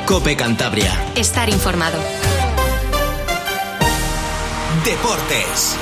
COPE Cantabria. Estar informado. Deportes.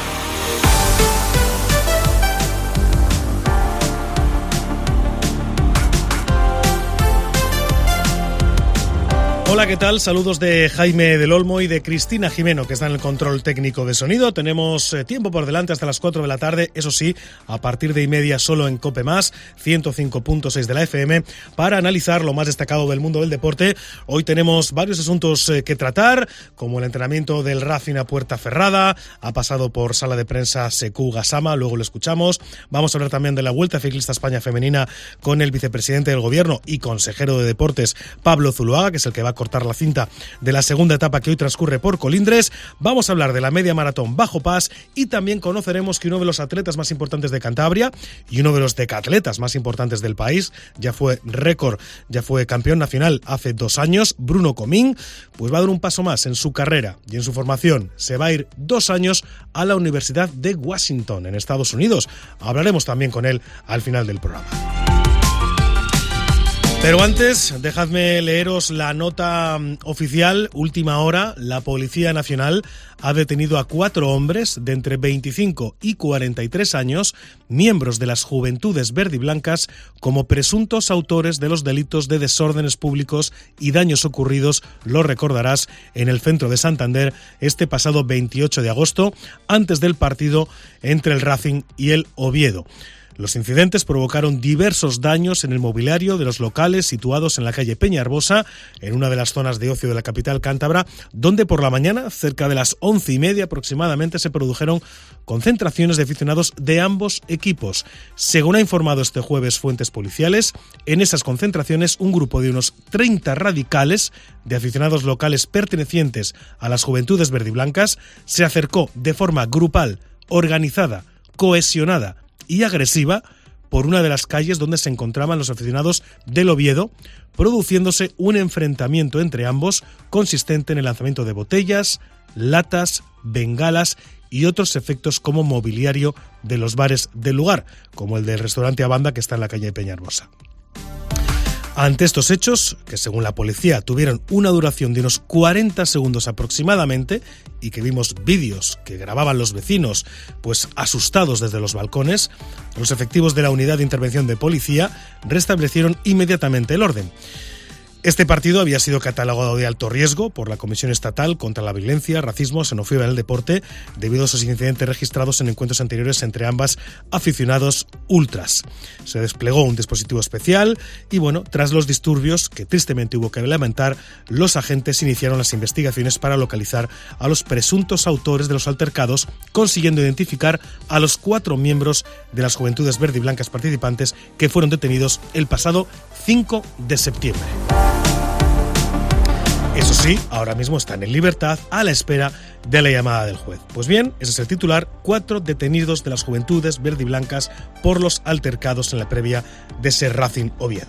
Hola, ¿qué tal? Saludos de Jaime del Olmo y de Cristina Jimeno, que está en el control técnico de sonido. Tenemos tiempo por delante hasta las 4 de la tarde, eso sí, a partir de 1:30 solo en COPE+, 105.6 de la FM, para analizar lo más destacado del mundo del deporte. Hoy tenemos varios asuntos que tratar, como el entrenamiento del Racing a puerta cerrada, ha pasado por sala de prensa Sekou Gassama, luego lo escuchamos. Vamos a hablar también de la Vuelta Ciclista España Femenina con el vicepresidente del Gobierno y consejero de Deportes, Pablo Zuloaga, que es el que va a cortar la cinta de la segunda etapa que hoy transcurre por Colindres. Vamos a hablar de la media maratón Bajo Pas y también conoceremos que uno de los atletas más importantes de Cantabria y uno de los decatletas más importantes del país, ya fue campeón nacional hace 2 años, Bruno Comín, pues va a dar un paso más en su carrera y en su formación. Se va a ir 2 años a la Universidad de Washington, en Estados Unidos. Hablaremos también con él al final del programa. Pero antes, dejadme leeros la nota oficial, última hora. La Policía Nacional ha detenido a 4 hombres de entre 25 y 43 años, miembros de las Juventudes Verdiblancas, como presuntos autores de los delitos de desórdenes públicos y daños ocurridos, lo recordarás, en el centro de Santander este pasado 28 de agosto, antes del partido entre el Racing y el Oviedo. Los incidentes provocaron diversos daños en el mobiliario de los locales situados en la calle Peñarbosa, en una de las zonas de ocio de la capital cántabra, donde por la mañana, cerca de las 11:30 aproximadamente, se produjeron concentraciones de aficionados de ambos equipos. Según ha informado este jueves fuentes policiales, en esas concentraciones un grupo de unos 30 radicales de aficionados locales pertenecientes a las Juventudes Verdiblancas se acercó de forma grupal, organizada, cohesionada y agresiva por una de las calles donde se encontraban los aficionados del Oviedo, produciéndose un enfrentamiento entre ambos consistente en el lanzamiento de botellas, latas, bengalas y otros efectos como mobiliario de los bares del lugar, como el del restaurante Abanda que está en la calle Peñarbosa. Ante estos hechos, que según la policía tuvieron una duración de unos 40 segundos aproximadamente y que vimos vídeos que grababan los vecinos pues asustados desde los balcones, los efectivos de la Unidad de Intervención de Policía restablecieron inmediatamente el orden. Este partido había sido catalogado de alto riesgo por la Comisión Estatal contra la Violencia, Racismo, Xenofobia en el Deporte, debido a esos incidentes registrados en encuentros anteriores entre ambas aficionados ultras. Se desplegó un dispositivo especial y tras los disturbios que tristemente hubo que lamentar, los agentes iniciaron las investigaciones para localizar a los presuntos autores de los altercados, consiguiendo identificar a los 4 miembros de las Juventudes Verdiblancas participantes que fueron detenidos el pasado 5 de septiembre. Eso sí, ahora mismo están en libertad a la espera de la llamada del juez. Pues bien, ese es el titular: 4 detenidos de las Juventudes Verdiblancas por los altercados en la previa de ese Racing Oviedo.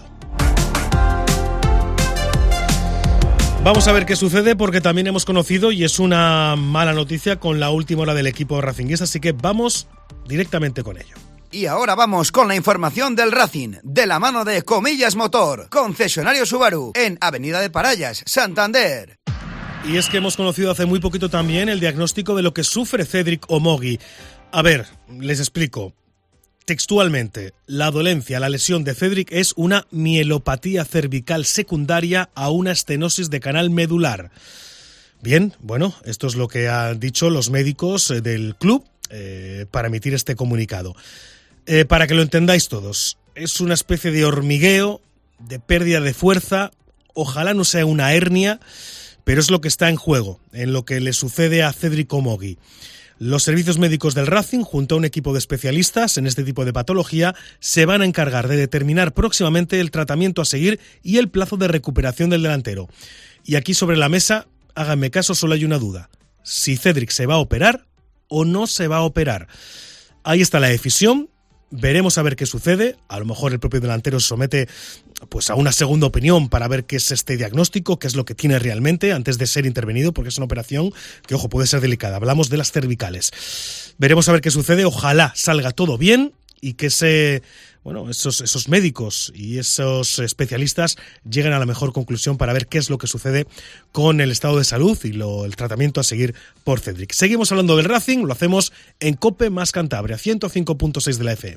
Vamos a ver qué sucede, porque también hemos conocido, y es una mala noticia, con la última hora del equipo racinguista, así que vamos directamente con ello. Y ahora vamos con la información del Racing, de la mano de Comillas Motor, concesionario Subaru, en Avenida de Parallas, Santander. Y es que hemos conocido hace muy poquito también el diagnóstico de lo que sufre Cédric Omogui. A ver, les explico. Textualmente, la dolencia, la lesión de Cédric es una mielopatía cervical secundaria a una estenosis de canal medular. Bien, esto es lo que han dicho los médicos del club para emitir este comunicado. Para que lo entendáis todos, es una especie de hormigueo, de pérdida de fuerza, ojalá no sea una hernia, pero es lo que está en juego, en lo que le sucede a Cédric Omogui. Los servicios médicos del Racing, junto a un equipo de especialistas en este tipo de patología, se van a encargar de determinar próximamente el tratamiento a seguir y el plazo de recuperación del delantero. Y aquí sobre la mesa, háganme caso, solo hay una duda: si Cédric se va a operar o no se va a operar. Ahí está la decisión. Veremos a ver qué sucede. A lo mejor el propio delantero se somete a una segunda opinión para ver qué es este diagnóstico, qué es lo que tiene realmente antes de ser intervenido, porque es una operación que, puede ser delicada. Hablamos de las cervicales. Veremos a ver qué sucede. Ojalá salga todo bien y que esos médicos y esos especialistas lleguen a la mejor conclusión para ver qué es lo que sucede con el estado de salud y el tratamiento a seguir por Cedric. Seguimos hablando del Racing, lo hacemos en COPE más Cantabria, 105.6 de la FM.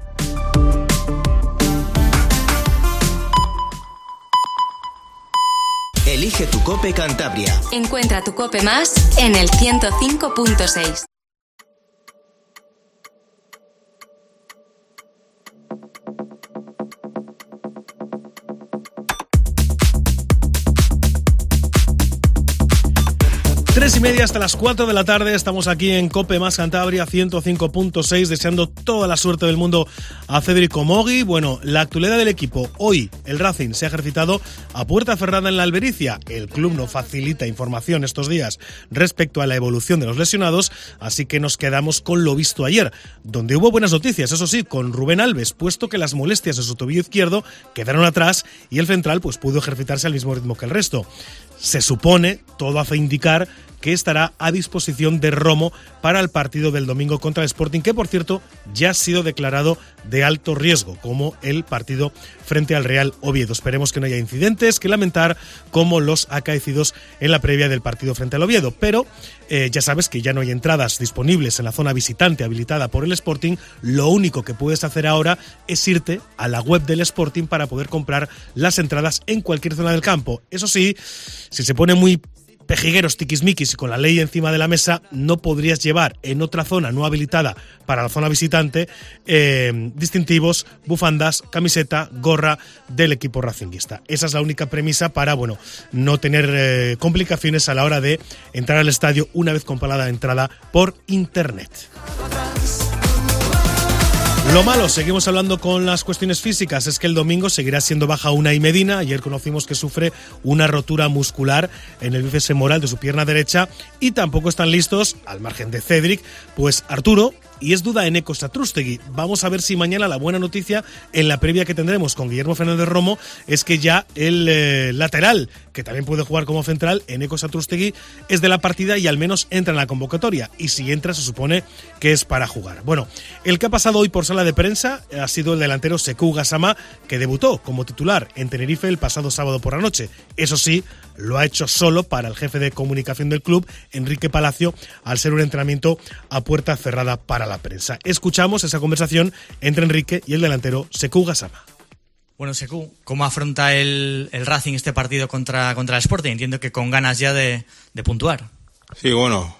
Elige tu COPE Cantabria. Encuentra tu COPE más en el 105.6. Tres y media hasta las 4 de la tarde, estamos aquí en COPE más Cantabria 105.6, deseando toda la suerte del mundo a Cedric Omogui. Bueno, la actualidad del equipo. Hoy el Racing se ha ejercitado a puerta cerrada en la Albericia. El club no facilita información estos días respecto a la evolución de los lesionados, así que nos quedamos con lo visto ayer, donde hubo buenas noticias, eso sí, con Rubén Alves, puesto que las molestias de su tobillo izquierdo quedaron atrás y el central pues pudo ejercitarse al mismo ritmo que el resto. Se supone, todo hace indicar, que estará a disposición de Romo para el partido del domingo contra el Sporting, que por cierto ya ha sido declarado de alto riesgo, como el partido frente al Real Oviedo. Esperemos que no haya incidentes que lamentar como los acaecidos en la previa del partido frente al Oviedo, pero ya sabes que ya no hay entradas disponibles en la zona visitante habilitada por el Sporting. Lo único que puedes hacer ahora es irte a la web del Sporting para poder comprar las entradas en cualquier zona del campo. Eso sí, si se pone muy pejigueros, tiquismiquis y con la ley encima de la mesa, no podrías llevar en otra zona no habilitada para la zona visitante distintivos, bufandas, camiseta, gorra del equipo racinguista. Esa es la única premisa para no tener complicaciones a la hora de entrar al estadio una vez comprada la entrada por internet. Lo malo, seguimos hablando con las cuestiones físicas, es que el domingo seguirá siendo baja Unai Medina. Ayer conocimos que sufre una rotura muscular en el bíceps femoral de su pierna derecha y tampoco están listos, al margen de Cedric, pues Arturo, y es duda Eneko Satrústegui. Vamos a ver si mañana la buena noticia en la previa que tendremos con Guillermo Fernández Romo es que ya el lateral, que también puede jugar como central, Eneko Satrústegui, es de la partida y al menos entra en la convocatoria. Y si entra se supone que es para jugar. Bueno, el que ha pasado hoy por sala de prensa ha sido el delantero Sekou Gassama, que debutó como titular en Tenerife el pasado sábado por la noche. Eso sí, lo ha hecho solo para el jefe de comunicación del club, Enrique Palacio, al ser un entrenamiento a puerta cerrada para la prensa. Escuchamos esa conversación entre Enrique y el delantero Sekou Gassama. Bueno, Sekou, ¿cómo afronta el Racing este partido contra el Sporting? Entiendo que con ganas ya de puntuar. Sí, bueno,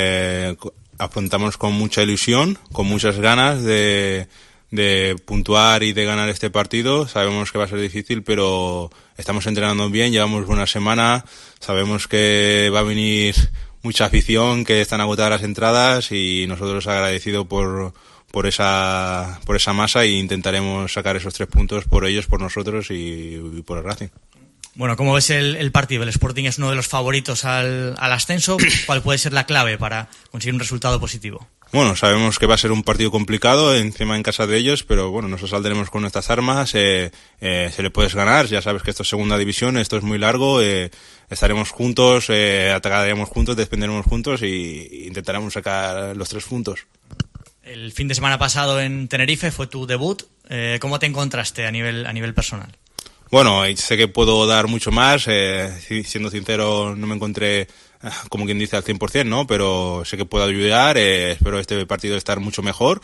afrontamos con mucha ilusión, con muchas ganas de puntuar y de ganar este partido. Sabemos que va a ser difícil, pero estamos entrenando bien, llevamos una semana, sabemos que va a venir mucha afición, que están agotadas las entradas y nosotros agradecidos por esa masa e intentaremos sacar esos 3 puntos por ellos, por nosotros y por el Racing. Bueno, ¿cómo ves el partido? El Sporting es uno de los favoritos al ascenso. ¿Cuál puede ser la clave para conseguir un resultado positivo? Bueno, sabemos que va a ser un partido complicado, encima en casa de ellos, pero bueno, nosotros saldremos con nuestras armas, se le puedes ganar, ya sabes que esto es segunda división, esto es muy largo, estaremos juntos, atacaremos juntos, defenderemos juntos y intentaremos sacar los 3 puntos. El fin de semana pasado en Tenerife fue tu debut, ¿cómo te encontraste a nivel personal? Bueno, sé que puedo dar mucho más, siendo sincero no me encontré como quien dice al 100%, ¿no? Pero sé que puedo ayudar, espero este partido estar mucho mejor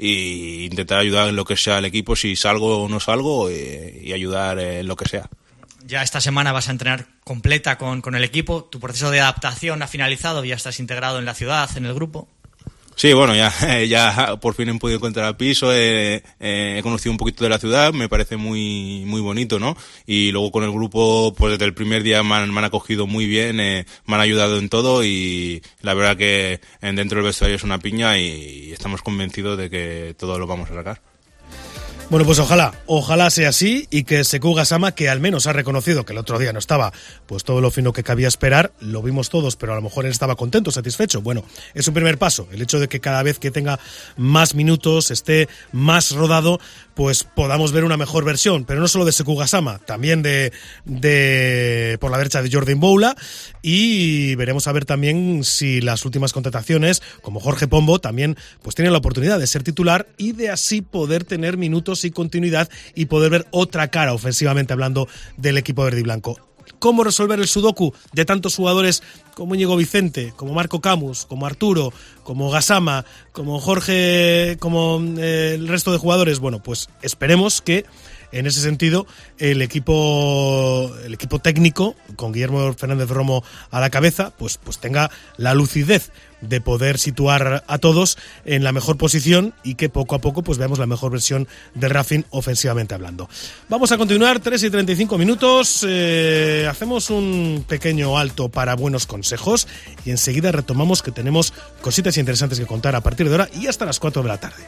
e intentar ayudar en lo que sea al equipo, si salgo o no salgo, y ayudar en lo que sea. Ya esta semana vas a entrenar completa con el equipo, tu proceso de adaptación ha finalizado, ya estás integrado en la ciudad, en el grupo. Sí, bueno, ya por fin he podido encontrar piso, he conocido un poquito de la ciudad, me parece muy muy bonito, ¿no? Y luego con el grupo, pues desde el primer día me han acogido muy bien, me han ayudado en todo y la verdad que dentro del vestuario es una piña y estamos convencidos de que todo lo vamos a sacar. Bueno, pues ojalá sea así y que Sekou Gassama, que al menos ha reconocido que el otro día no estaba pues todo lo fino que cabía esperar, lo vimos todos, pero a lo mejor él estaba contento, satisfecho. Bueno, es un primer paso, el hecho de que cada vez que tenga más minutos, esté más rodado, pues podamos ver una mejor versión, pero no solo de Sekou Gassama, también de por la derecha de Jordi Mboula, y veremos a ver también si las últimas contrataciones, como Jorge Pombo, también pues tienen la oportunidad de ser titular y de así poder tener minutos y continuidad y poder ver otra cara ofensivamente hablando del equipo verde y blanco. ¿Cómo resolver el sudoku de tantos jugadores como Íñigo Vicente, como Marco Camus, como Arturo, como Gassama, como Jorge, como el resto de jugadores? Bueno, pues esperemos que en ese sentido el equipo técnico, con Guillermo Fernández Romo a la cabeza, pues tenga la lucidez de poder situar a todos en la mejor posición y que poco a poco pues veamos la mejor versión del Racing ofensivamente hablando. Vamos a continuar, 3:35 minutos, hacemos un pequeño alto para buenos consejos y enseguida retomamos, que tenemos cositas interesantes que contar a partir de ahora y hasta las 4 de la tarde.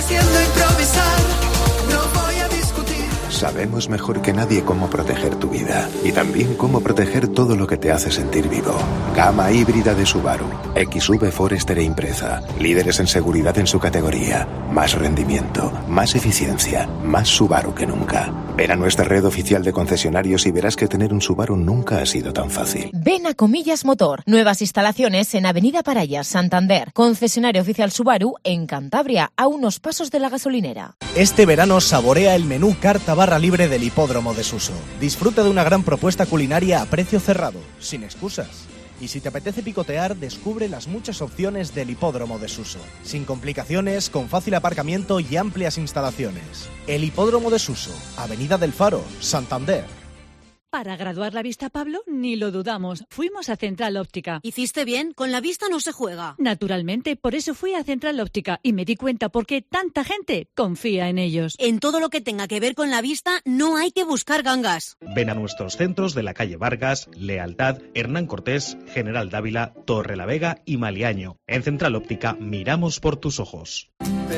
Sabemos mejor que nadie cómo proteger tu vida y también cómo proteger todo lo que te hace sentir vivo. Gama híbrida de Subaru, XV Forester e Impreza, líderes en seguridad en su categoría, más rendimiento, más eficiencia, más Subaru que nunca. Ven a nuestra red oficial de concesionarios y verás que tener un Subaru nunca ha sido tan fácil. Ven a Comillas Motor, nuevas instalaciones en Avenida Parayas, Santander, concesionario oficial Subaru en Cantabria, a unos pasos de la gasolinera. Este verano saborea el menú carta barra libre del Hipódromo de Suso. Disfruta de una gran propuesta culinaria a precio cerrado, sin excusas. Y si te apetece picotear, descubre las muchas opciones del Hipódromo de Suso. Sin complicaciones, con fácil aparcamiento y amplias instalaciones. El Hipódromo de Suso, Avenida del Faro, Santander. Para graduar la vista, Pablo, ni lo dudamos. Fuimos a Central Óptica. ¿Hiciste bien? Con la vista no se juega. Naturalmente, por eso fui a Central Óptica y me di cuenta por qué tanta gente confía en ellos. En todo lo que tenga que ver con la vista, no hay que buscar gangas. Ven a nuestros centros de la calle Vargas, Lealtad, Hernán Cortés, General Dávila, Torrelavega y Maliaño. En Central Óptica miramos por tus ojos.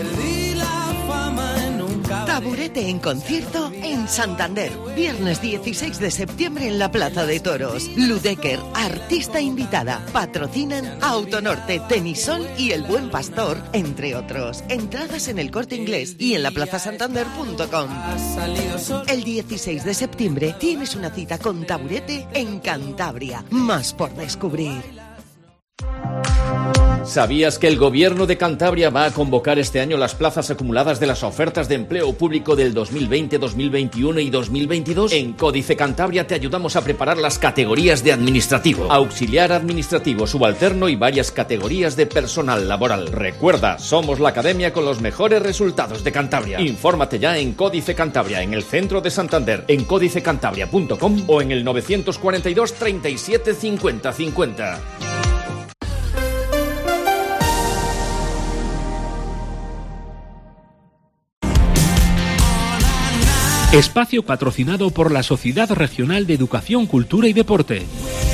Taburete en concierto en Santander. Viernes 16 de septiembre en la Plaza de Toros. Ludecker, artista invitada. Patrocinan Autonorte, Tenisol y El Buen Pastor, entre otros. Entradas en el Corte Inglés y en laplazasantander.com. El 16 de septiembre tienes una cita con Taburete en Cantabria. Más por descubrir. ¿Sabías que el Gobierno de Cantabria va a convocar este año las plazas acumuladas de las ofertas de empleo público del 2020, 2021 y 2022? En Códice Cantabria te ayudamos a preparar las categorías de administrativo, auxiliar administrativo, subalterno y varias categorías de personal laboral. Recuerda, somos la academia con los mejores resultados de Cantabria. Infórmate ya en Códice Cantabria, en el centro de Santander, en códicecantabria.com o en el 942 37 50 50. Espacio patrocinado por la Sociedad Regional de Educación, Cultura y Deporte.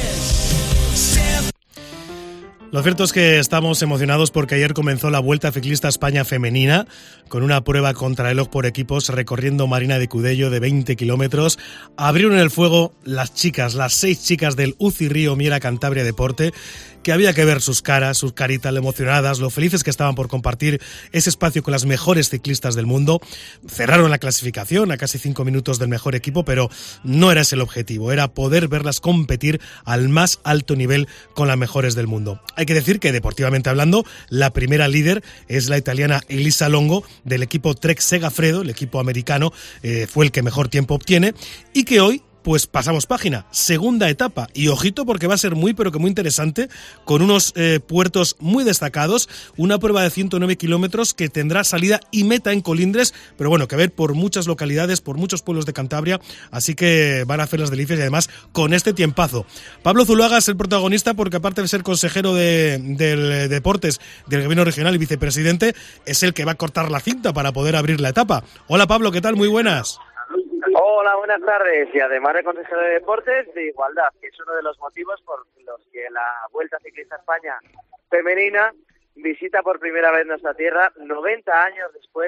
Lo cierto es que estamos emocionados porque ayer comenzó la Vuelta Ciclista España Femenina con una prueba contrarreloj por equipos recorriendo Marina de Cudello de 20 kilómetros. Abrieron el fuego las 6 chicas del UCI Río Miera Cantabria Deporte, que había que ver sus caras, sus caritas, lo emocionadas, lo felices que estaban por compartir ese espacio con las mejores ciclistas del mundo. Cerraron la clasificación a casi 5 minutos del mejor equipo, pero no era ese el objetivo, era poder verlas competir al más alto nivel con las mejores del mundo. Hay que decir que, deportivamente hablando, la primera líder es la italiana Elisa Longo, del equipo Trek Segafredo, el equipo americano, fue el que mejor tiempo obtiene, y que hoy pues pasamos página, segunda etapa, y ojito porque va a ser muy pero que muy interesante, con unos puertos muy destacados, una prueba de 109 kilómetros que tendrá salida y meta en Colindres, pero bueno, que ver por muchas localidades, por muchos pueblos de Cantabria, así que van a hacer las delicias y además con este tiempazo. Pablo Zuluaga es el protagonista porque aparte de ser consejero del Deportes del Gobierno Regional y vicepresidente, es el que va a cortar la cinta para poder abrir la etapa. Hola Pablo, ¿qué tal? Muy buenas. Hola, buenas tardes. Y además de consejero de Deportes, de Igualdad, que es uno de los motivos por los que la Vuelta Ciclista España Femenina visita por primera vez nuestra tierra 90 años después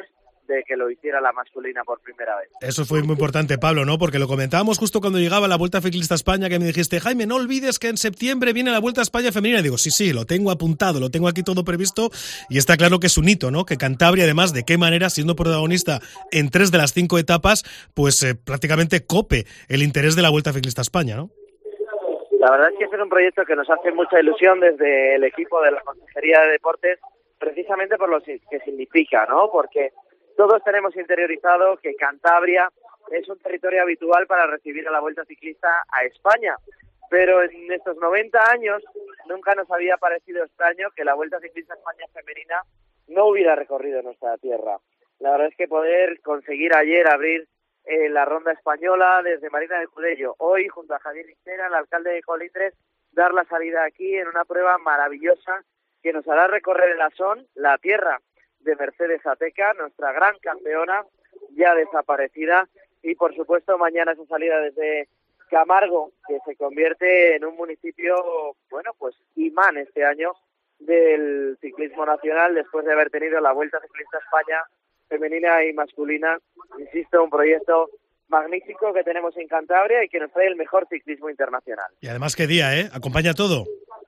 de que lo hiciera la masculina por primera vez. Eso fue muy importante, Pablo, ¿no? Porque lo comentábamos justo cuando llegaba la Vuelta Ciclista a España, que me dijiste, Jaime, no olvides que en septiembre viene la Vuelta a España femenina. Y digo, sí, lo tengo apuntado, lo tengo aquí todo previsto, y está claro que es un hito, ¿no? Que Cantabria, además, de qué manera, siendo protagonista en 3 de las 5 etapas, pues prácticamente cope el interés de la Vuelta Ciclista a España, ¿no? La verdad es que este es un proyecto que nos hace mucha ilusión desde el equipo de la Consejería de Deportes, precisamente por lo que significa, ¿no? Porque todos tenemos interiorizado que Cantabria es un territorio habitual para recibir a la Vuelta Ciclista a España, pero en estos 90 años nunca nos había parecido extraño que la Vuelta Ciclista a España femenina no hubiera recorrido nuestra tierra. La verdad es que poder conseguir ayer abrir la ronda española desde Marina de Cudello, hoy junto a Javier Ixera, el alcalde de Colindres, dar la salida aquí en una prueba maravillosa que nos hará recorrer el Asón, la tierra de Mercedes Ateca, nuestra gran campeona, ya desaparecida, y por supuesto mañana esa salida desde Camargo, que se convierte en un municipio, bueno, pues imán este año del ciclismo nacional, después de haber tenido la Vuelta Ciclista a España femenina y masculina. Insisto, un proyecto magnífico que tenemos en Cantabria y que nos trae el mejor ciclismo internacional. Y además, qué día, acompaña todo.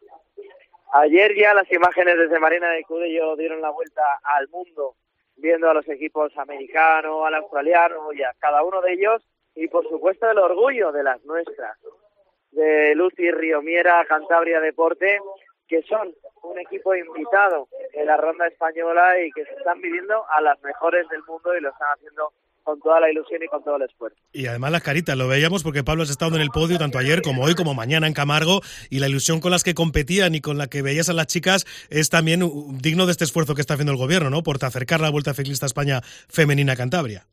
Ayer ya las imágenes desde Marina de Cudello dieron la vuelta al mundo, viendo a los equipos americanos, al australiano y a cada uno de ellos, y por supuesto el orgullo de las nuestras, de Lucy Riomiera, Cantabria Deporte, que son un equipo invitado en la ronda española y que se están viviendo a las mejores del mundo y lo están haciendo con toda la ilusión y con todo el esfuerzo. Y además las caritas, lo veíamos porque Pablo has estado en el podio tanto ayer como hoy, como mañana en Camargo, y la ilusión con las que competían y con la que veías a las chicas es también digno de este esfuerzo que está haciendo el gobierno, ¿no? Por acercar la Vuelta Ciclista a España femenina a Cantabria.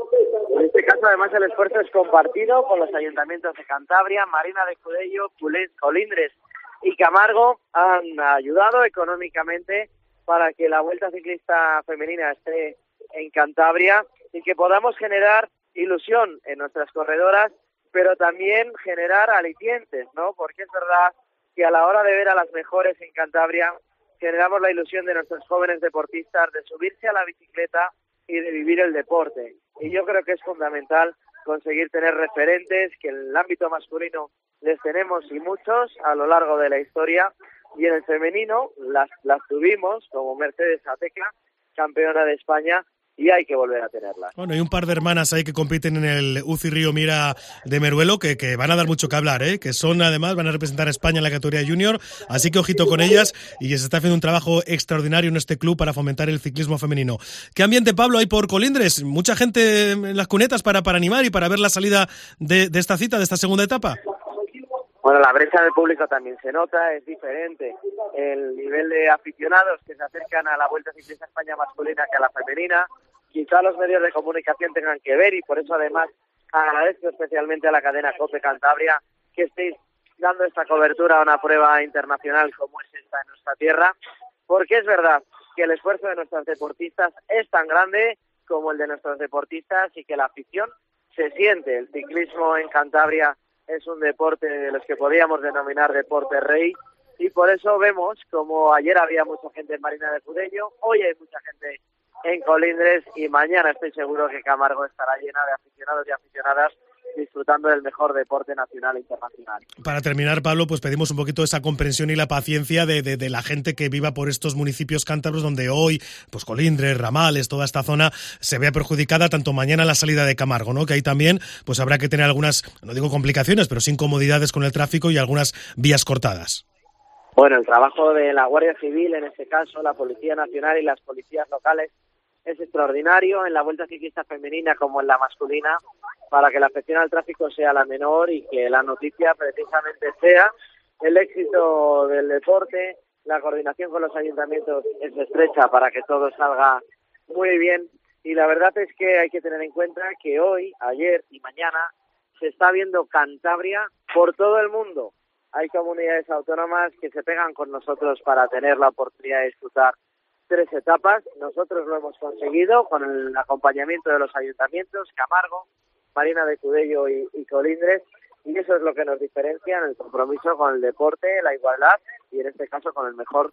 En este caso, además, el esfuerzo es compartido con los ayuntamientos de Cantabria, Marina de Cudello, Colindres y Camargo. Han ayudado económicamente para que la Vuelta Ciclista femenina esté en Cantabria y que podamos generar ilusión en nuestras corredoras, pero también generar alicientes, ¿no? Porque es verdad que a la hora de ver a las mejores en Cantabria generamos la ilusión de nuestros jóvenes deportistas de subirse a la bicicleta y de vivir el deporte. Y yo creo que es fundamental conseguir tener referentes, que en el ámbito masculino les tenemos y muchos a lo largo de la historia, y en el femenino las tuvimos, como Mercedes Ateca, campeona de España, y hay que volver a tenerlas. Bueno, hay un par de hermanas ahí que compiten en el UCI Riomiera de Meruelo que van a dar mucho que hablar, que son, además, van a representar a España en la categoría junior, así que ojito con ellas, y se está haciendo un trabajo extraordinario en este club para fomentar el ciclismo femenino. ¿Qué ambiente, Pablo, hay por Colindres? ¿Mucha gente en las cunetas para animar y para ver la salida de esta cita, de esta segunda etapa? Bueno, la brecha del público también se nota, es diferente el nivel de aficionados que se acercan a la Vuelta Ciclista España masculina que a la femenina. Quizá los medios de comunicación tengan que ver, y por eso además agradezco especialmente a la cadena COPE Cantabria que estéis dando esta cobertura a una prueba internacional como es esta en nuestra tierra, porque es verdad que el esfuerzo de nuestros deportistas es tan grande como el de nuestros deportistas y que la afición se siente. El ciclismo en Cantabria es un deporte de los que podríamos denominar deporte rey, y por eso vemos como ayer había mucha gente en Marina de Cudello, hoy hay mucha gente en Colindres, y mañana estoy seguro que Camargo estará llena de aficionados y aficionadas disfrutando del mejor deporte nacional e internacional. Para terminar, Pablo, pues pedimos un poquito esa comprensión y la paciencia de la gente que viva por estos municipios cántabros donde hoy, pues Colindres, Ramales, toda esta zona se vea perjudicada, tanto mañana la salida de Camargo, ¿no? Que ahí también pues habrá que tener algunas, no digo complicaciones, pero sí incomodidades con el tráfico y algunas vías cortadas. Bueno, el trabajo de la Guardia Civil, en este caso, la Policía Nacional y las policías locales, es extraordinario en la Vuelta Ciclista femenina como en la masculina, para que la afección al tráfico sea la menor y que la noticia precisamente sea el éxito del deporte. La coordinación con los ayuntamientos es estrecha para que todo salga muy bien, y la verdad es que hay que tener en cuenta que hoy, ayer y mañana se está viendo Cantabria por todo el mundo. Hay comunidades autónomas que se pegan con nosotros para tener la oportunidad de disfrutar 3 etapas. Nosotros lo hemos conseguido con el acompañamiento de los ayuntamientos, Camargo, Marina de Cudello y Colindres, y eso es lo que nos diferencia en el compromiso con el deporte, la igualdad y en este caso con el mejor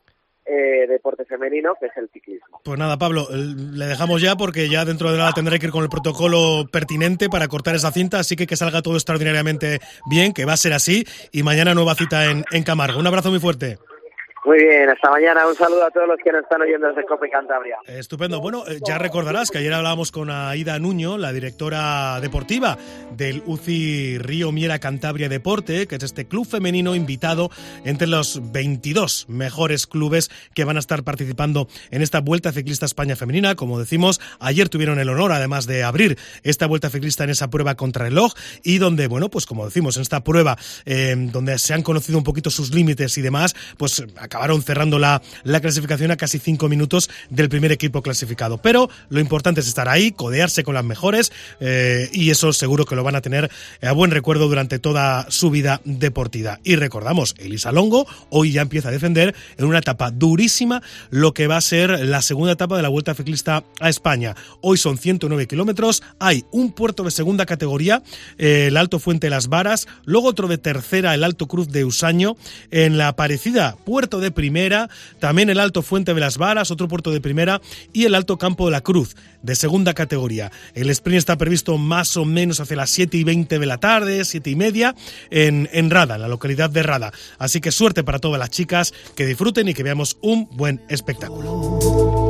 deporte femenino, que es el ciclismo. Pues nada, Pablo, le dejamos ya porque ya dentro de nada tendré que ir con el protocolo pertinente para cortar esa cinta, así que salga todo extraordinariamente bien, que va a ser así, y mañana nueva cita en Camargo. Un abrazo muy fuerte. Muy bien, hasta mañana. Un saludo a todos los que nos están oyendo desde COPE Cantabria. Estupendo. Bueno, ya recordarás que ayer hablábamos con Aida Nuño, la directora deportiva del UCI Río Miera Cantabria Deporte, que es este club femenino invitado entre los 22 mejores clubes que van a estar participando en esta Vuelta Ciclista España Femenina. Como decimos, ayer tuvieron el honor, además de abrir esta Vuelta Ciclista en esa prueba contrarreloj, y donde, bueno, pues como decimos, en esta prueba donde se han conocido un poquito sus límites y demás, pues acabaron cerrando la clasificación a casi 5 minutos del primer equipo clasificado. Pero lo importante es estar ahí, codearse con las mejores, y eso seguro que lo van a tener a buen recuerdo durante toda su vida deportiva. Y recordamos, Elisa Longo hoy ya empieza a defender en una etapa durísima lo que va a ser la segunda etapa de la Vuelta Ciclista a España. Hoy son 109 kilómetros, hay un puerto de segunda categoría, el Alto Fuente de las Varas, luego otro de tercera, el Alto Cruz de Usaño, en la parecida Puerto de primera, también el Alto Fuente de las Varas, otro puerto de primera, y el Alto Campo de la Cruz, de segunda categoría. El sprint está previsto más o menos hacia las 7:20 de la tarde, 7:30, en Rada, en la localidad de Rada. Así que suerte para todas las chicas, que disfruten y que veamos un buen espectáculo.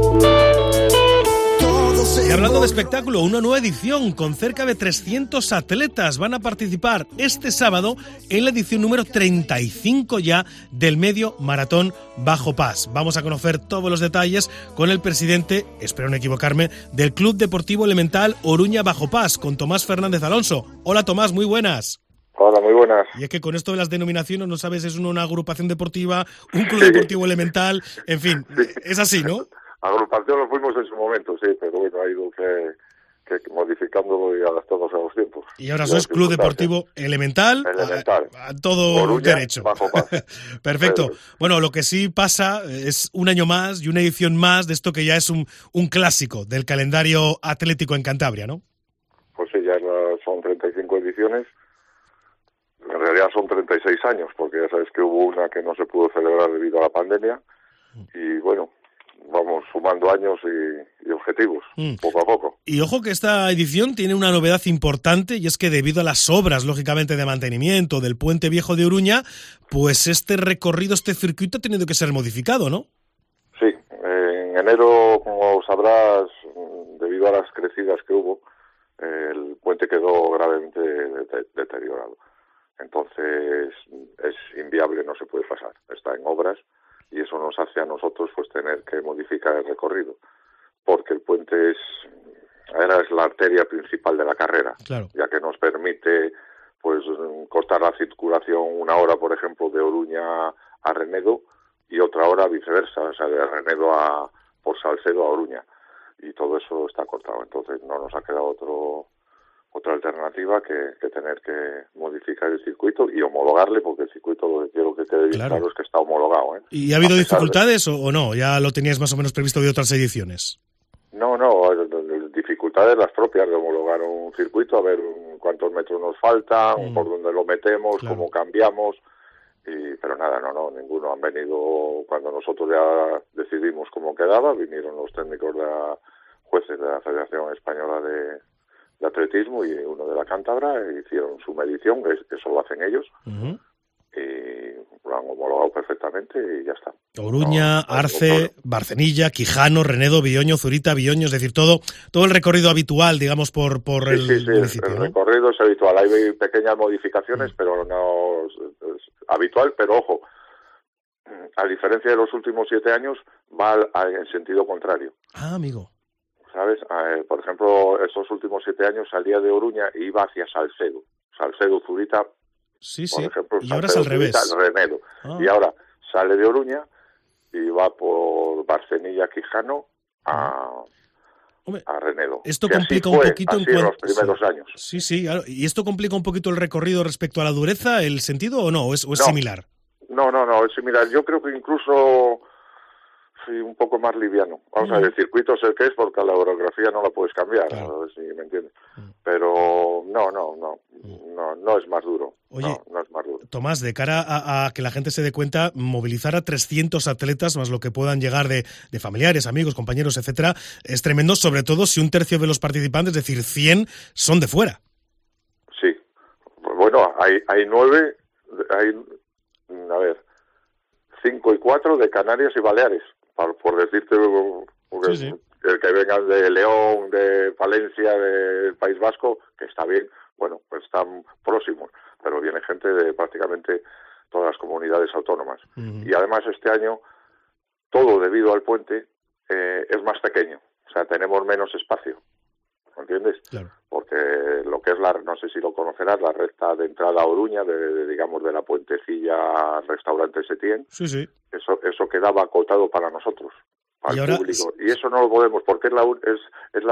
Y hablando de espectáculo, una nueva edición con cerca de 300 atletas van a participar este sábado en la edición número 35 ya del Medio Maratón Bajo Pas. Vamos a conocer todos los detalles con el presidente, espero no equivocarme, del Club Deportivo Elemental Oruña Bajo Pas, con Tomás Fernández Alonso. Hola Tomás, muy buenas. Hola, muy buenas. Y es que con esto de las denominaciones no sabes, es una agrupación deportiva, un club deportivo elemental, en fin, es así, ¿no? Agrupación lo fuimos en su momento, sí, pero bueno, ha ido que modificándolo y adaptándose a los tiempos. Y ahora sois Club Deportivo Elemental. A todo Oruña, derecho. Bajo Pas. Perfecto. Bueno, lo que sí pasa es un año más y una edición más de esto que ya es un clásico del calendario atlético en Cantabria, ¿no? Pues sí, ya son 35 ediciones. En realidad son 36 años, porque ya sabes que hubo una que no se pudo celebrar debido a la pandemia. Y bueno, vamos sumando años y objetivos, poco a poco. Y ojo que esta edición tiene una novedad importante, y es que debido a las obras, lógicamente, de mantenimiento del Puente Viejo de Oruña, pues este recorrido, este circuito ha tenido que ser modificado, ¿no? Sí, en enero, como sabrás, debido a las crecidas que hubo, el puente quedó gravemente deteriorado. Entonces es inviable, no se puede pasar, está en obras. Y eso nos hace a nosotros pues tener que modificar el recorrido, porque el puente es la arteria principal de la carrera, claro, ya que nos permite pues cortar la circulación una hora, por ejemplo, de Oruña a Renedo, y otra hora viceversa, o sea, de Renedo por Salcedo a Oruña, y todo eso está cortado. Entonces no nos ha quedado otra alternativa que tener que modificar el circuito y homologarle, porque el circuito, lo que quiero que quede bien claro es que está homologado, ¿eh? ¿Y ha habido dificultades o no? ¿Ya lo tenías más o menos previsto de otras ediciones? No, dificultades las propias de homologar un circuito, a ver cuántos metros nos faltan, por dónde lo metemos, claro, cómo cambiamos, pero nada, no, ninguno. Han venido, cuando nosotros ya decidimos cómo quedaba, vinieron los técnicos jueces de la Federación Española de atletismo y uno de la Cántabra, hicieron su medición, eso lo hacen ellos, y lo han homologado perfectamente y ya está. Oruña, Arce, Barcenilla, Quijano, Renedo, Villoño, Zurita, Villoño, es decir, todo el recorrido habitual, digamos, por el municipio, el ¿no? recorrido es habitual, hay pequeñas modificaciones, pero no es habitual, pero ojo, a diferencia de los últimos 7 años, va en sentido contrario. Ah, amigo. ¿Sabes? Por ejemplo, estos últimos 7 años salía de Oruña e iba hacia Salcedo, Zurita, sí, por ejemplo, y ahora es al revés. Renedo. Y ahora sale de Oruña y va por Barcenilla, Quijano a Renedo. Esto complica un poquito en los primeros años. Sí, claro. ¿Y esto complica un poquito el recorrido respecto a la dureza, el sentido, o no? ¿O es similar? No, es similar. Yo creo que incluso un poco más liviano. Vamos a ver, el circuito es el que es, porque la orografía no la puedes cambiar, claro, a ver si me entiendes. Pero no es más duro. Oye, no es más duro. Tomás, de cara a que la gente se dé cuenta, movilizar a 300 atletas, más lo que puedan llegar de familiares, amigos, compañeros, etcétera, es tremendo, sobre todo si un tercio de los participantes, es decir, 100, son de fuera. Sí. Bueno, hay 9, hay, 5 y 4 de Canarias y Baleares, por decirte, porque sí. El que vengan de León, de Palencia, del País Vasco, que está bien, bueno, pues están próximos, pero viene gente de prácticamente todas las comunidades autónomas. Y además este año, todo debido al puente, es más pequeño, o sea, tenemos menos espacio, ¿entiendes? Claro. Porque lo que es no sé si lo conocerás, la recta de entrada a Oruña, digamos de la puentecilla al restaurante Setién, sí. Eso quedaba acotado para nosotros, para el público, y eso no lo podemos, porque es la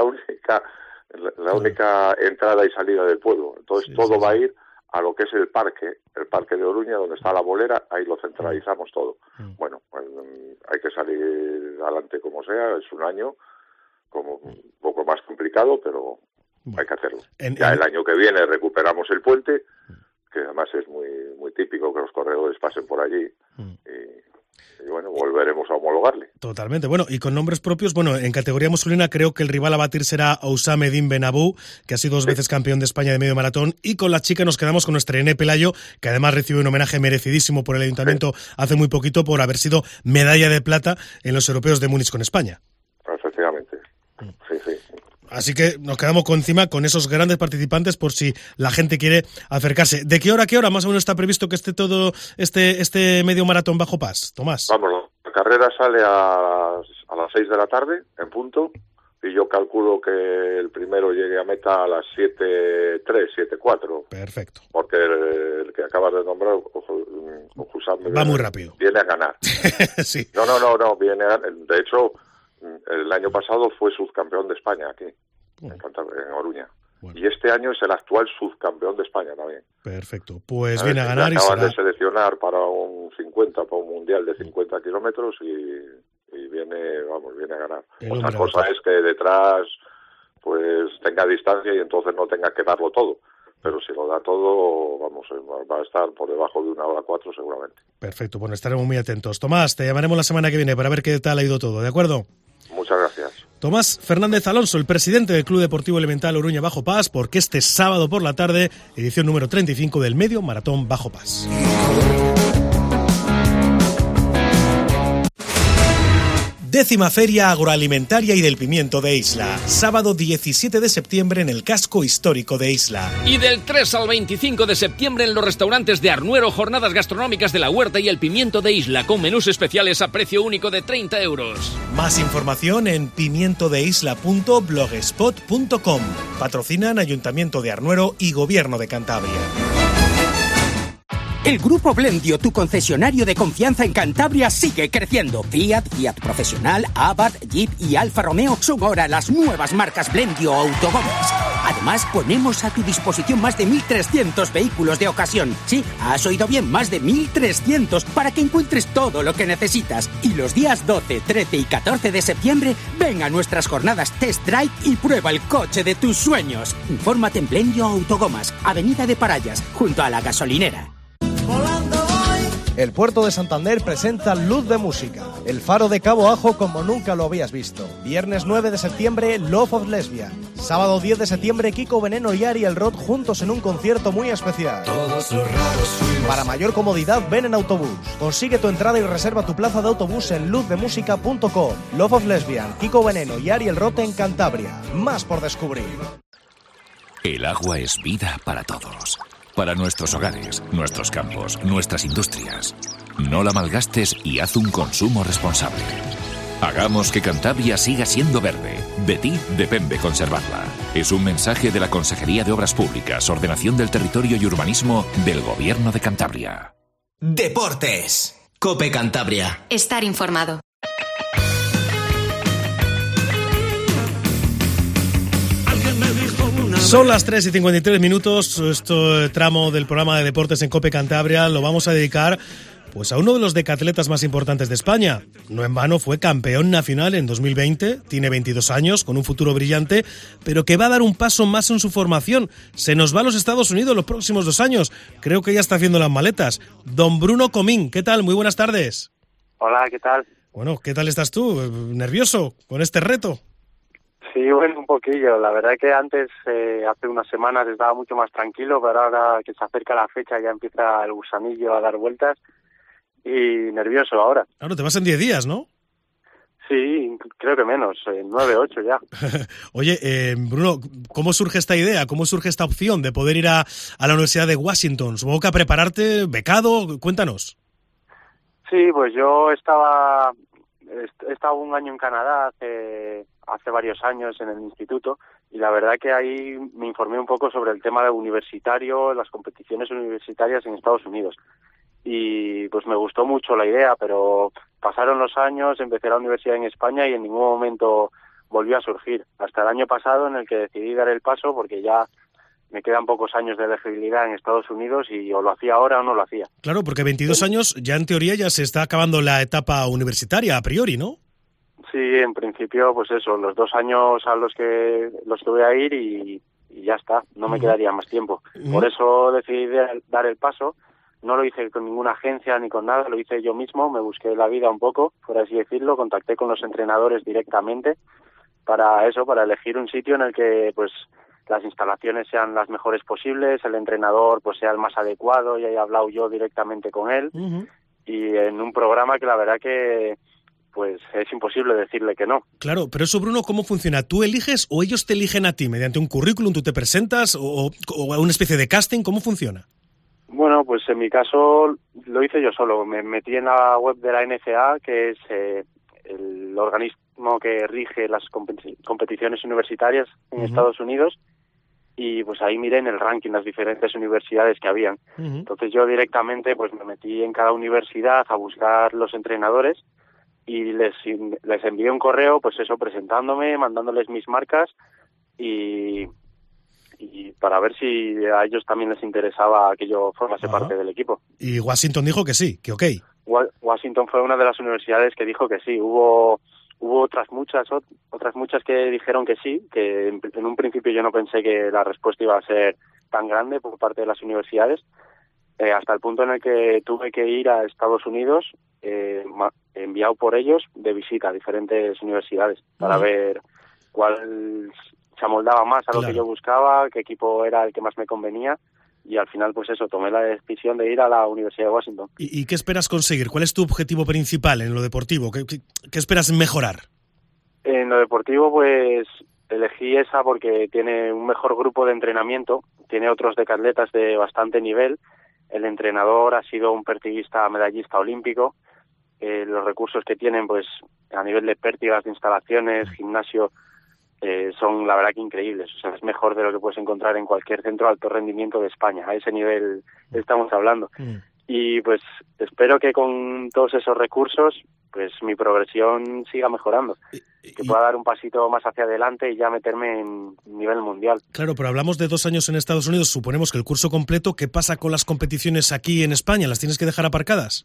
única entrada y salida del pueblo. Entonces todo va a ir a lo que es el parque de Oruña, donde está la bolera, ahí lo centralizamos todo. Bueno, pues hay que salir adelante como sea, es un año como un poco más complicado, pero hay que hacerlo. El año que viene recuperamos el puente, que además es muy muy típico que los corredores pasen por allí, y bueno, volveremos a homologarle. Totalmente. Bueno, y con nombres propios, bueno, en categoría masculina creo que el rival a batir será Ousamedin Benabou, que ha sido 2 veces campeón de España de medio maratón, y con la chica nos quedamos con nuestra Irene Pelayo, que además recibe un homenaje merecidísimo por el Ayuntamiento hace muy poquito por haber sido medalla de plata en los europeos de Múnich con España. Efectivamente. Sí. Así que nos quedamos encima con esos grandes participantes por si la gente quiere acercarse. ¿De qué hora a qué hora más o menos está previsto que esté todo este medio maratón bajo Pas, Tomás? Vamos, la carrera sale a las 6 de la tarde, en punto, y yo calculo que el primero llegue a meta a las 7:03, 7:04. Perfecto. Porque el que acabas de nombrar, Ousamedin, va muy rápido. Viene a ganar. Sí. No, viene a ganar. De hecho, el año pasado fue subcampeón de España aquí, en Oruña. Bueno. Y este año es el actual subcampeón de España también. Perfecto. Pues viene a ganar. Acaban de seleccionar para un mundial de 50 kilómetros y viene a ganar. Otra cosa es que detrás pues tenga distancia y entonces no tenga que darlo todo. Pero si lo da todo, va a estar por debajo de 1:04 seguramente. Perfecto, bueno, estaremos muy atentos. Tomás, te llamaremos la semana que viene para ver qué tal ha ido todo, ¿de acuerdo? Muchas gracias. Tomás Fernández Alonso, el presidente del Club Deportivo Elemental Oruña Bajo Pas, porque este sábado por la tarde, edición número 35 del Medio Maratón Bajo Pas. Décima Feria Agroalimentaria y del Pimiento de Isla, sábado 17 de septiembre en el casco histórico de Isla. Y del 3 al 25 de septiembre en los restaurantes de Arnuero, jornadas gastronómicas de la Huerta y el Pimiento de Isla, con menús especiales a precio único de 30 euros. Más información en pimientodeisla.blogspot.com. Patrocinan Ayuntamiento de Arnuero y Gobierno de Cantabria. El Grupo Blendio, tu concesionario de confianza en Cantabria, sigue creciendo. Fiat Profesional, Abarth, Jeep y Alfa Romeo son ahora las nuevas marcas Blendio Autogomas. Además, ponemos a tu disposición más de 1.300 vehículos de ocasión. Sí, has oído bien, más de 1.300 para que encuentres todo lo que necesitas. Y los días 12, 13 y 14 de septiembre, ven a nuestras jornadas Test Drive y prueba el coche de tus sueños. Infórmate en Blendio Autogomas, Avenida de Parayas, junto a la gasolinera. El Puerto de Santander presenta Luz de Música, el faro de Cabo Ajo como nunca lo habías visto. Viernes 9 de septiembre, Love of Lesbian. Sábado 10 de septiembre, Kiko Veneno y Ariel Roth juntos en un concierto muy especial. Para mayor comodidad, ven en autobús. Consigue tu entrada y reserva tu plaza de autobús en luzdemusica.com. Love of Lesbian, Kiko Veneno y Ariel Roth en Cantabria. Más por descubrir. El agua es vida para todos. Para nuestros hogares, nuestros campos, nuestras industrias. No la malgastes y haz un consumo responsable. Hagamos que Cantabria siga siendo verde. De ti depende conservarla. Es un mensaje de la Consejería de Obras Públicas, Ordenación del Territorio y Urbanismo del Gobierno de Cantabria. Deportes. COPE Cantabria. Estar informado. Son las 3:53 minutos. Este tramo del programa de Deportes en COPE Cantabria lo vamos a dedicar Pues a uno de los decatletas más importantes de España. No en vano fue campeón nacional en 2020, tiene 22 años, con un futuro brillante, pero que va a dar un paso más en su formación. Se nos va a los Estados Unidos los próximos 2 años. Creo que ya está haciendo las maletas. Don Bruno Comín, ¿qué tal? Muy buenas tardes. Hola, ¿qué tal? Bueno, ¿qué tal estás tú? ¿Nervioso con este reto? Sí, bueno, un poquillo. La verdad que antes, hace unas semanas, estaba mucho más tranquilo, pero ahora que se acerca la fecha ya empieza el gusanillo a dar vueltas y nervioso ahora. Claro, te vas en 10 días, ¿no? Sí, creo que menos, 9, 8 ya. Oye, Bruno, ¿cómo surge esta idea? ¿Cómo surge esta opción de poder ir a la Universidad de Washington? Supongo que a prepararte, becado, cuéntanos. Sí, pues yo he estado un año en Canadá hace varios años en el instituto y la verdad que ahí me informé un poco sobre el tema universitario, las competiciones universitarias en Estados Unidos. Y pues me gustó mucho la idea, pero pasaron los años, empecé la universidad en España y en ningún momento volvió a surgir. Hasta el año pasado en el que decidí dar el paso porque ya me quedan pocos años de elegibilidad en Estados Unidos y o lo hacía ahora o no lo hacía. Claro, porque 22 años ya en teoría ya se está acabando la etapa universitaria a priori, ¿no? Sí, en principio pues eso, los 2 años a los que voy a ir y ya está, no me quedaría más tiempo. Por eso decidí dar el paso. No lo hice con ninguna agencia ni con nada, lo hice yo mismo, me busqué la vida un poco, por así decirlo, contacté con los entrenadores directamente para elegir un sitio en el que pues las instalaciones sean las mejores posibles, el entrenador pues sea el más adecuado y haya hablado yo directamente con él y en un programa que la verdad que pues es imposible decirle que no. Claro, pero eso, Bruno, ¿cómo funciona? ¿Tú eliges o ellos te eligen a ti mediante un currículum, tú te presentas o una especie de casting? ¿Cómo funciona? Bueno, pues en mi caso lo hice yo solo. Me metí en la web de la NCAA, que es el organismo que rige las competiciones universitarias en Estados Unidos, y pues ahí miré en el ranking las diferentes universidades que habían. Entonces yo directamente pues me metí en cada universidad a buscar los entrenadores y les envié un correo, pues eso, presentándome, mandándoles mis marcas y para ver si a ellos también les interesaba que yo formase parte del equipo. Y Washington dijo que sí, que ok. Washington fue una de las universidades que dijo que sí. Hubo otras muchas que dijeron que sí, que en un principio yo no pensé que la respuesta iba a ser tan grande por parte de las universidades, hasta el punto en el que tuve que ir a Estados Unidos, enviado por ellos, de visita a diferentes universidades para ver cuál se amoldaba más a lo que yo buscaba, qué equipo era el que más me convenía, y al final pues eso, tomé la decisión de ir a la Universidad de Washington. ¿Y qué esperas conseguir? ¿Cuál es tu objetivo principal en lo deportivo? ¿Qué esperas mejorar? En lo deportivo pues elegí esa porque tiene un mejor grupo de entrenamiento, tiene otros decatletas de bastante nivel, el entrenador ha sido un pertiguista medallista olímpico, los recursos que tienen pues a nivel de pértigas, de instalaciones, gimnasio, son la verdad que increíbles. O sea, es mejor de lo que puedes encontrar en cualquier centro de alto rendimiento de España. A ese nivel estamos hablando. Y pues espero que con todos esos recursos pues mi progresión siga mejorando, que pueda dar un pasito más hacia adelante y ya meterme en nivel mundial. Claro, pero hablamos de 2 años en Estados Unidos, suponemos que el curso completo. ¿Qué pasa con las competiciones aquí en España? ¿Las tienes que dejar aparcadas?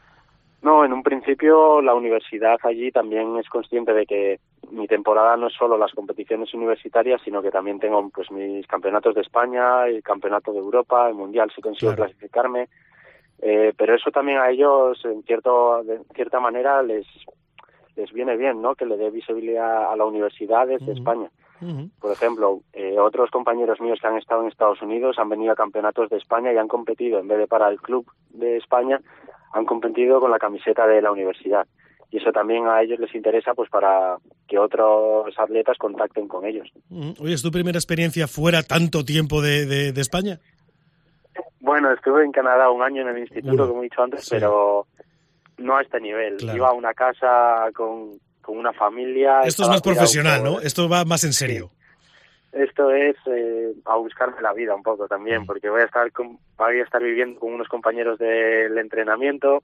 No, en un principio la universidad allí también es consciente de que mi temporada no es solo las competiciones universitarias, sino que también tengo pues mis campeonatos de España, el campeonato de Europa, el mundial si consigo clasificarme, pero eso también a ellos de cierta manera les viene bien, ¿no? Que le dé visibilidad a la universidad desde España. Por ejemplo, otros compañeros míos que han estado en Estados Unidos han venido a campeonatos de España y han competido, en vez de para el club de España, han competido con la camiseta de la universidad. Y eso también a ellos les interesa pues para que otros atletas contacten con ellos. Oye, ¿es tu primera experiencia fuera tanto tiempo de España? Bueno, estuve en Canadá 1 año en el instituto, como he dicho antes, pero no a este nivel. Claro. Iba a una casa con una familia. Esto es más profesional, ¿no? Esto va más en serio. Sí. Esto es a buscarme la vida un poco también, porque voy a estar viviendo con unos compañeros del entrenamiento,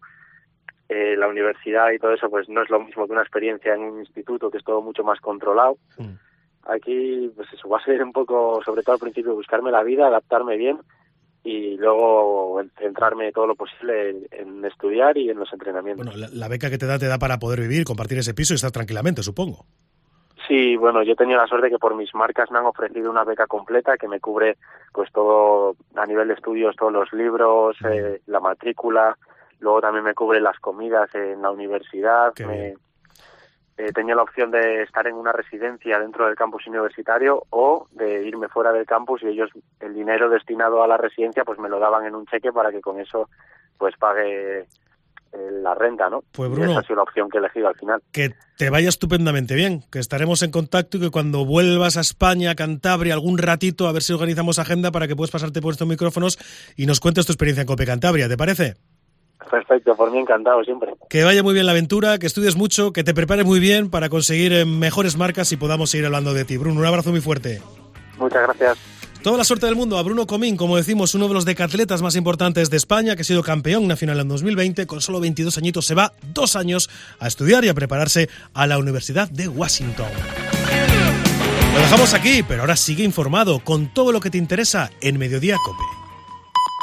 la universidad y todo eso, pues no es lo mismo que una experiencia en un instituto, que es todo mucho más controlado. Aquí, pues eso, va a ser un poco, sobre todo al principio, buscarme la vida, adaptarme bien y luego centrarme todo lo posible en estudiar y en los entrenamientos. Bueno, la beca que te da para poder vivir, compartir ese piso y estar tranquilamente, supongo. Sí, bueno, yo he tenido la suerte que por mis marcas me han ofrecido una beca completa que me cubre pues todo a nivel de estudios, todos los libros, la matrícula, luego también me cubre las comidas en la universidad. Tenía la opción de estar en una residencia dentro del campus universitario o de irme fuera del campus y ellos el dinero destinado a la residencia pues me lo daban en un cheque para que con eso pues pague la renta, ¿no? Pues Bruno, esa ha sido la opción que he elegido al final. Que te vaya estupendamente bien, que estaremos en contacto y que cuando vuelvas a España, a Cantabria, algún ratito, a ver si organizamos agenda para que puedas pasarte por estos micrófonos y nos cuentes tu experiencia en Cope Cantabria, ¿te parece? Perfecto, por mí encantado siempre. Que vaya muy bien la aventura, que estudies mucho, que te prepares muy bien para conseguir mejores marcas y podamos seguir hablando de ti. Bruno, un abrazo muy fuerte. Muchas gracias. Toda la suerte del mundo a Bruno Comín, como decimos, uno de los decatletas más importantes de España, que ha sido campeón nacional en 2020, con solo 22 añitos se va 2 años a estudiar y a prepararse a la Universidad de Washington. Lo dejamos aquí, pero ahora sigue informado con todo lo que te interesa en Mediodía Cope.